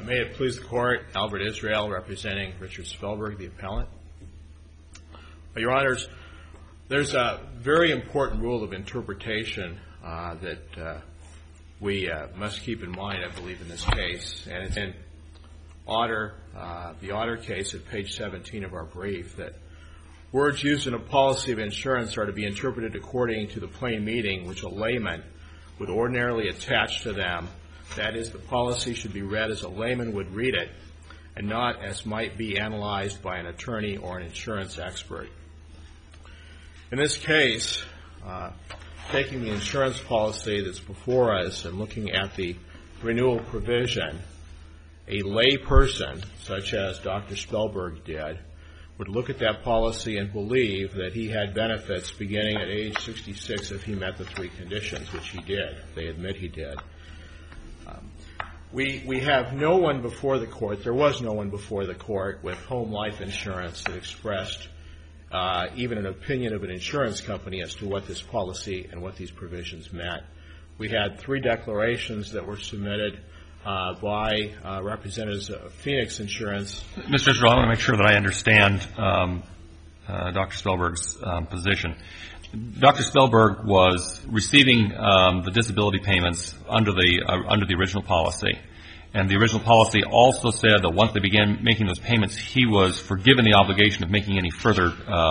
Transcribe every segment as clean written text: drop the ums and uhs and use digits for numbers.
May it please the Court, Albert Israel representing Richard Spellberg, the appellant. Your Honors, there's a very important rule of interpretation that we must keep in mind, I believe, in this case. And it's in the Otter case at page 17 of our brief, that words used in a policy of insurance are to be interpreted according to the plain meaning which a layman would ordinarily attach to them. That is, the policy should be read as a layman would read it, and not as might be analyzed by an attorney or an insurance expert. In this case, taking the insurance policy that's before us and looking at the renewal provision, a lay person, such as Dr. Spellberg did, would look at that policy and believe that he had benefits beginning at age 66 if he met the three conditions, which he did. They admit he did. We have no one before the Court, there was no one before the Court with home life insurance that expressed even an opinion of an insurance company as to what this policy and what these provisions meant. We had three declarations that were submitted by representatives of Phoenix Insurance. Mr. Israel, I want to make sure that I understand Dr. Spellberg's position. Dr. Spellberg was receiving the disability payments under the original policy, and the original policy also said that once they began making those payments, he was forgiven the obligation of making any further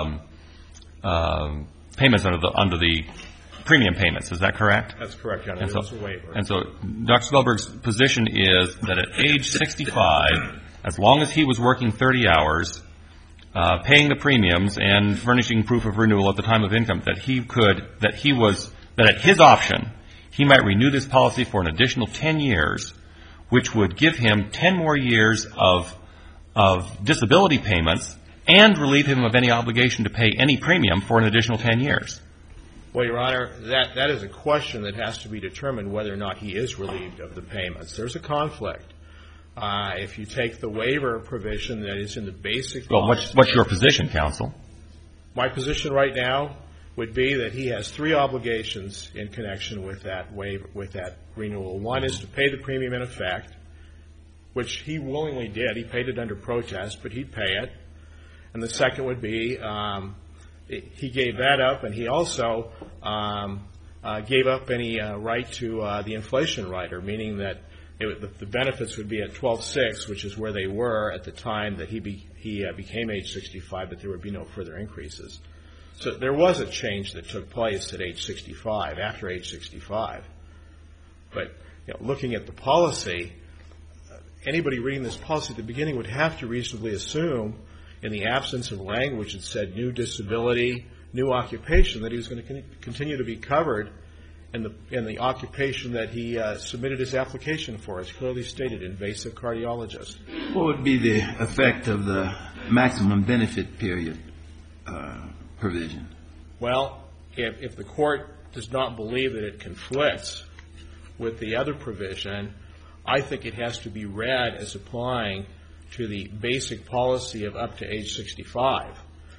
payments under the premium payments. Is that correct? That's correct, Your Honor. There was a waiver. And so Dr. Spellberg's position is that at age 65, as long as he was working 30 hours, paying the premiums and furnishing proof of renewal at the time of income, that at his option, he might renew this policy for an additional 10 years, which would give him 10 more years of disability payments and relieve him of any obligation to pay any premium for an additional 10 years. Well, Your Honor, that is a question that has to be determined whether or not he is relieved of the payments. There's a conflict. If you take the waiver provision that is in the basic... Well, what's your position, counsel? My position right now would be that he has three obligations in connection with that waiver, with that renewal. One is to pay the premium in effect, which he willingly did. He paid it under protest, but he'd pay it. And the second would be he gave that up, and he also gave up any right to the inflation rider, meaning that the benefits would be at 12.6, which is where they were at the time that he became age 65, but there would be no further increases. So there was a change that took place at age 65, after age 65. But looking at the policy, anybody reading this policy at the beginning would have to reasonably assume, in the absence of language that said new disability, new occupation, that he was going to continue to be covered in the occupation that he submitted his application for, as clearly stated, invasive cardiologist. What would be the effect of the maximum benefit period provision? Well, if the court does not believe that it conflicts with the other provision, I think it has to be read as applying to the basic policy of up to age 65.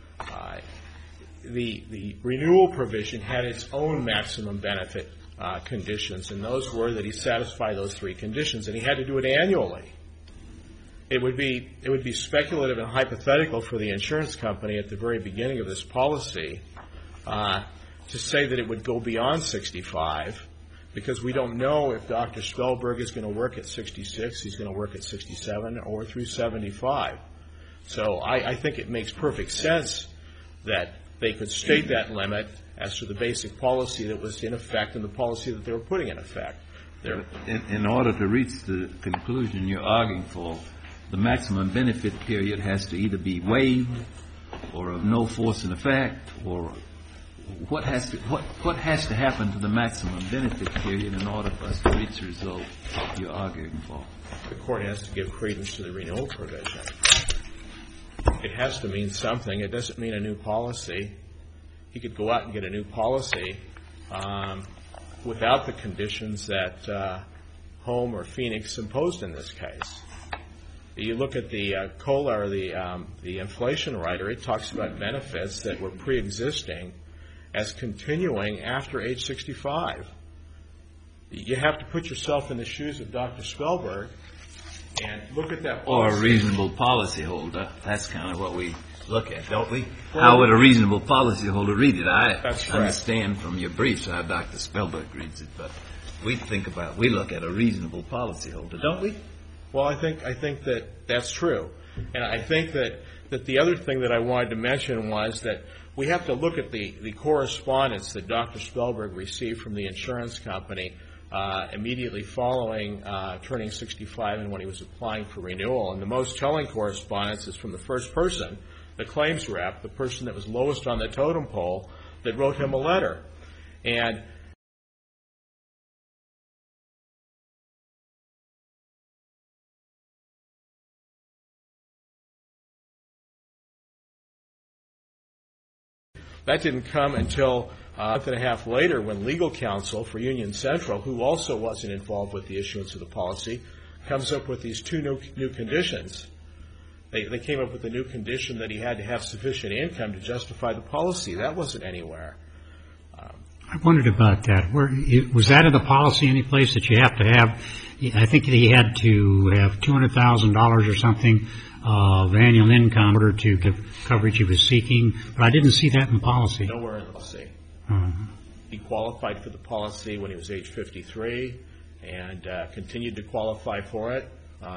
The renewal provision had its own maximum benefit conditions, and those were that he satisfy those three conditions, and he had to do it annually. It would be speculative and hypothetical for the insurance company at the very beginning of this policy to say that it would go beyond 65, because we don't know if Dr. Spellberg is going to work at 66, he's going to work at 67, or through 75. So I think it makes perfect sense that they could state that limit as to the basic policy that was in effect and the policy that they were putting in effect. In order to reach the conclusion you're arguing for, the maximum benefit period has to either be waived or of no force in effect, or what has to happen to the maximum benefit period in order for us to reach the result you're arguing for? The court has to give credence to the renewal provision. It has to mean something. It doesn't mean a new policy. He could go out and get a new policy without the conditions that Home or Phoenix imposed in this case. You look at the COLA, or the inflation rider, it talks about benefits that were pre-existing as continuing after age 65. You have to put yourself in the shoes of Dr. Spellberg. and look at that Or policy. a reasonable policyholder. That's kind of what we look at, don't we? How would a reasonable policyholder read it? I That's correct. understand from your briefs how Dr. Spellberg reads it, but we look at a reasonable policyholder, don't we? Well, I think that's true. And I think that the other thing that I wanted to mention was that we have to look at the correspondence that Dr. Spellberg received from the insurance company immediately following turning 65 and when he was applying for renewal. And the most telling correspondence is from the first person, the claims rep, the person that was lowest on the totem pole, that wrote him a letter. And that didn't come until a month and a half later when legal counsel for Union Central, who also wasn't involved with the issuance of the policy, comes up with these two new conditions. They came up with a new condition that he had to have sufficient income to justify the policy. That wasn't anywhere. I wondered about that. Was that in the policy any place that you have to have? I think that he had to have $200,000 or something of annual income in order to give coverage he was seeking, but I didn't see that in the policy. Nowhere in the policy. Uh-huh. He qualified for the policy when he was age 53 and continued to qualify for it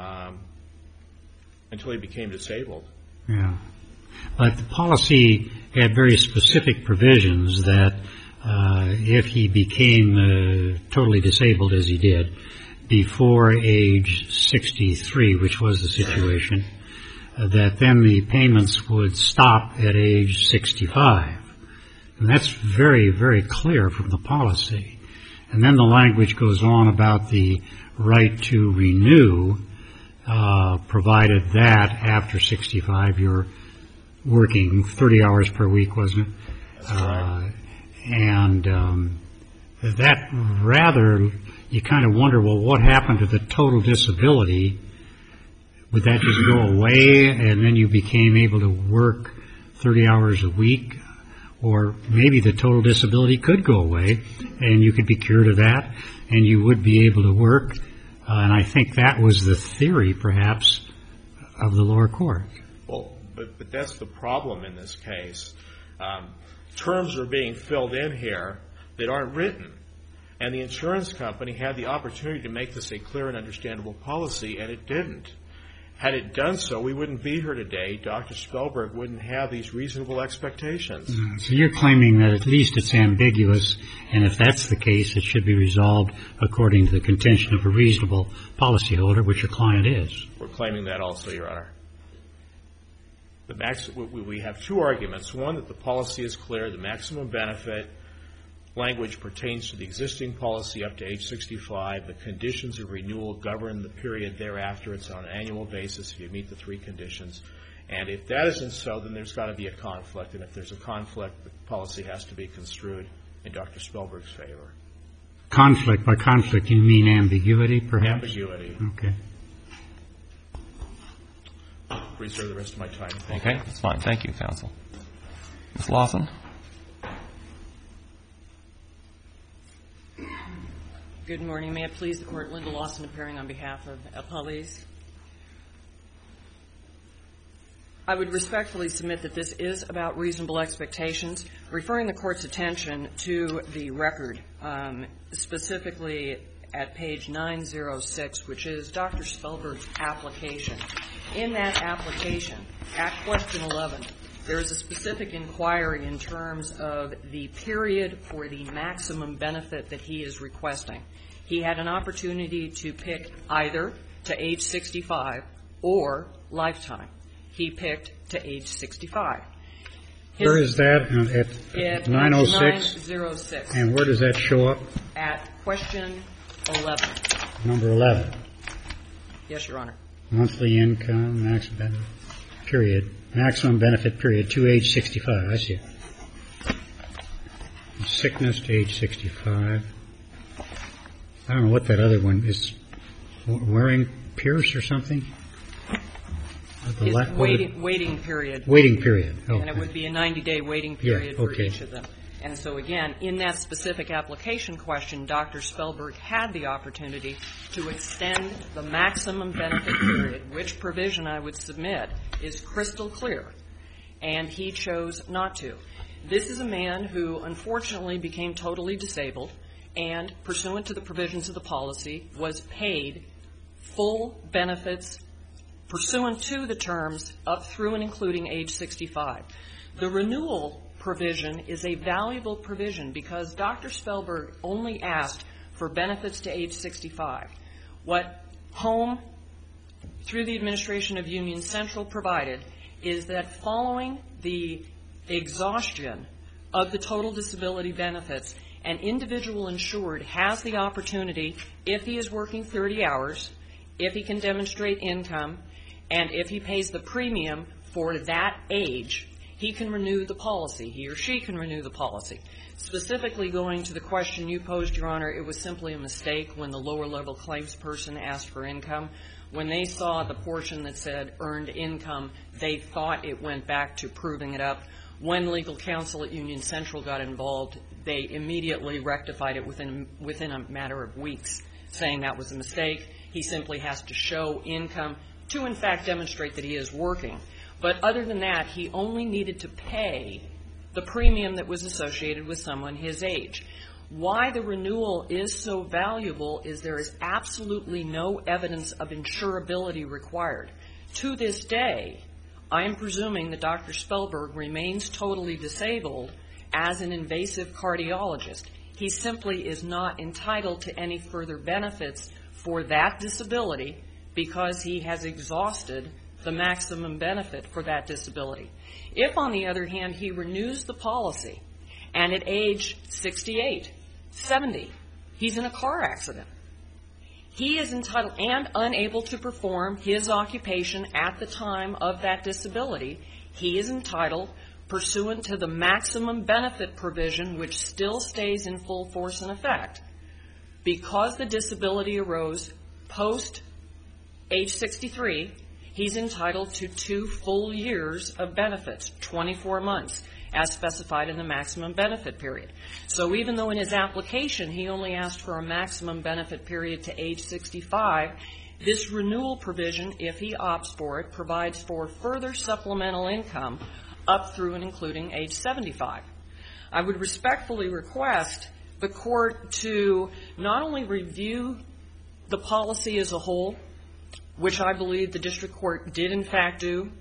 until he became disabled. Yeah. But the policy had very specific provisions that if he became totally disabled, as he did, before age 63, which was the situation, that then the payments would stop at age 65. And that's very, very clear from the policy. And then the language goes on about the right to renew, provided that after 65 you're working 30 hours per week, wasn't it? That's correct. And that rather, you kind of wonder, well, what happened to the total disability? Would that just go away and then you became able to work 30 hours a week? Or maybe the total disability could go away and you could be cured of that and you would be able to work. And I think that was the theory, perhaps, of the lower court. Well, but that's the problem in this case. Terms are being filled in here that aren't written. And the insurance company had the opportunity to make this a clear and understandable policy, and it didn't. Had it done so, we wouldn't be here today. Dr. Spellberg wouldn't have these reasonable expectations. So you're claiming that at least it's ambiguous, and if that's the case, it should be resolved according to the contention of a reasonable policyholder, which your client is. We're claiming that also, Your Honor. We have two arguments. One, that the policy is clear. The maximum benefit language pertains to the existing policy up to age 65. The conditions of renewal govern the period thereafter. It's on an annual basis if you meet the three conditions. And if that isn't so, then there's got to be a conflict. And if there's a conflict, the policy has to be construed in Dr. Spellberg's favor. Conflict. By conflict, you mean ambiguity, perhaps? Ambiguity. Okay. Reserve the rest of my time. Thank you. Okay, that's fine. Thank you, counsel. Ms. Lawson? Good morning. May it please the Court, Linda Lawson appearing on behalf of appellees. I would respectfully submit that this is about reasonable expectations, referring the Court's attention to the record, specifically at page 906, which is Dr. Spellberg's application. In that application, at question 11, there is a specific inquiry in terms of the period for the maximum benefit that he is requesting. He had an opportunity to pick either to age 65 or lifetime. He picked to age 65. Where is that? At 906? 906. And where does that show up? At question 11. Number 11. Yes, Your Honor. Monthly income, maximum benefit, period. Maximum benefit period to age 65. I see it. Sickness to age 65. I don't know what that other one is. Wearing Pierce or something? It's waiting period. Waiting period. Okay. And it would be a 90-day waiting period for each of them. And so, again, in that specific application question, Dr. Spellberg had the opportunity to extend the maximum benefit period, which provision I would submit is crystal clear, and he chose not to. This is a man who unfortunately became totally disabled and, pursuant to the provisions of the policy, was paid full benefits pursuant to the terms up through and including age 65. The renewal provision is a valuable provision because Dr. Spellberg only asked for benefits to age 65. What Home, through the administration of Union Central, provided is that following the exhaustion of the total disability benefits, an individual insured has the opportunity, if he is working 30 hours, if he can demonstrate income, and if he pays the premium for that age, he can renew the policy. He or she can renew the policy. Specifically going to the question you posed, Your Honor, it was simply a mistake when the lower-level claims person asked for income. When they saw the portion that said earned income, they thought it went back to proving it up. When legal counsel at Union Central got involved, they immediately rectified it within a matter of weeks, saying that was a mistake. He simply has to show income to, in fact, demonstrate that he is working. But other than that, he only needed to pay the premium that was associated with someone his age. Why the renewal is so valuable is there is absolutely no evidence of insurability required. To this day, I am presuming that Dr. Spellberg remains totally disabled as an invasive cardiologist. He simply is not entitled to any further benefits for that disability because he has exhausted the maximum benefit for that disability. If, on the other hand, he renews the policy and at age 68, 70, he's in a car accident, he is entitled and unable to perform his occupation at the time of that disability, he is entitled, pursuant to the maximum benefit provision, which still stays in full force and effect, because the disability arose post age 63, he's entitled to 2 full years of benefits, 24 months, as specified in the maximum benefit period. So even though in his application he only asked for a maximum benefit period to age 65, this renewal provision, if he opts for it, provides for further supplemental income up through and including age 75. I would respectfully request the court to not only review the policy as a whole, which I believe the district court did in fact do.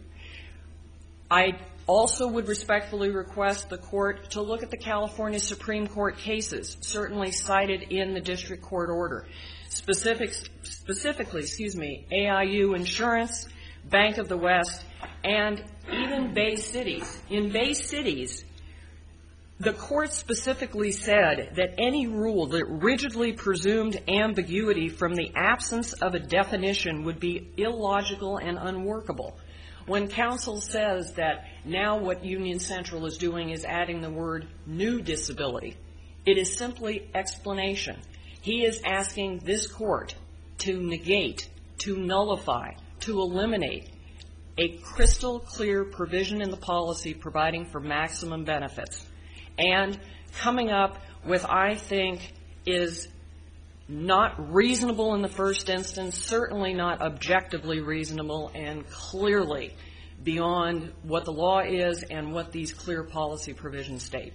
I also would respectfully request the court to look at the California Supreme Court cases, certainly cited in the district court order. Specifically, AIU Insurance, Bank of the West, and even Bay Cities. In Bay Cities, the court specifically said that any rule that rigidly presumed ambiguity from the absence of a definition would be illogical and unworkable. When counsel says that now what Union Central is doing is adding the word new disability, it is simply explanation. He is asking this court to negate, to nullify, to eliminate a crystal clear provision in the policy providing for maximum benefits. And coming up with, I think, is not reasonable in the first instance, certainly not objectively reasonable, and clearly beyond what the law is and what these clear policy provisions state.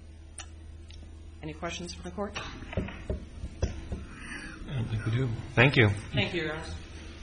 Any questions from the court? I don't think we do. Thank you. Thank you, Your Honor.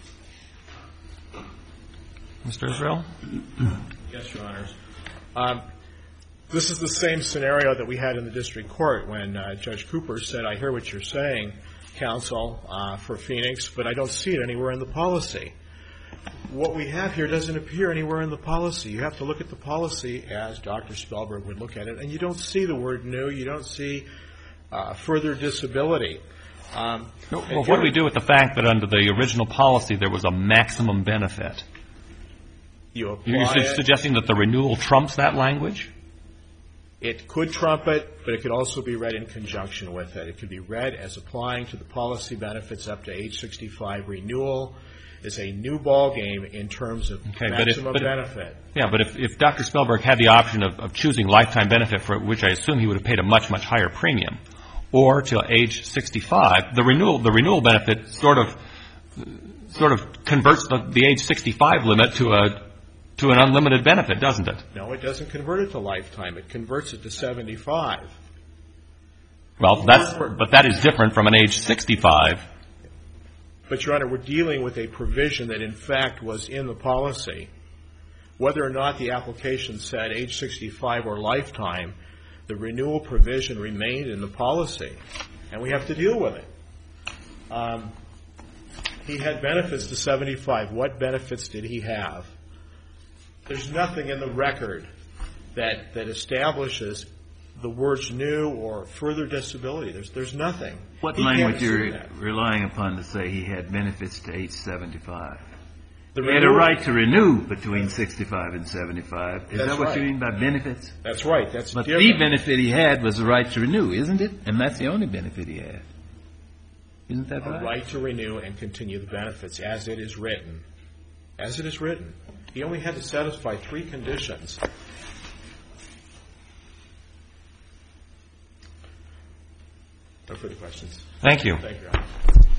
Mr. Israel? Yes, Your Honors. This is the same scenario that we had in the district court when Judge Cooper said, I hear what you're saying, counsel, for Phoenix, but I don't see it anywhere in the policy. What we have here doesn't appear anywhere in the policy. You have to look at the policy as Dr. Spellberg would look at it, and you don't see the word new. You don't see further disability. Well, what do we do with the fact that under the original policy there was a maximum benefit? You apply You're suggesting that the renewal trumps that language? It could trump it, but it could also be read in conjunction with it. It could be read as applying to the policy benefits up to age 65 renewal. is a new ballgame in terms of maximum benefit. Yeah, but if Dr. Spellberg had the option of choosing lifetime benefit, for which I assume he would have paid a much, much higher premium, or till age 65, the renewal benefit sort of converts the age 65 limit to an unlimited benefit, doesn't it? No, it doesn't convert it to lifetime. It converts it to 75. Well, but that is different from an age 65. But, Your Honor, we're dealing with a provision that, in fact, was in the policy. Whether or not the application said age 65 or lifetime, the renewal provision remained in the policy, and we have to deal with it. He had benefits to 75. What benefits did he have? There's nothing in the record that establishes the words new or further disability. There's nothing. What language you're relying upon to say he had benefits to age 75? He had a right to renew between 65 and 75. Is that what you mean by benefits? That's right. But the benefit he had was the right to renew, isn't it? And that's the only benefit he had. Isn't that right? A right to renew and continue the benefits as it is written. As it is written. He only had to satisfy 3 conditions. No further questions. Thank you. Thank you, Your Honor.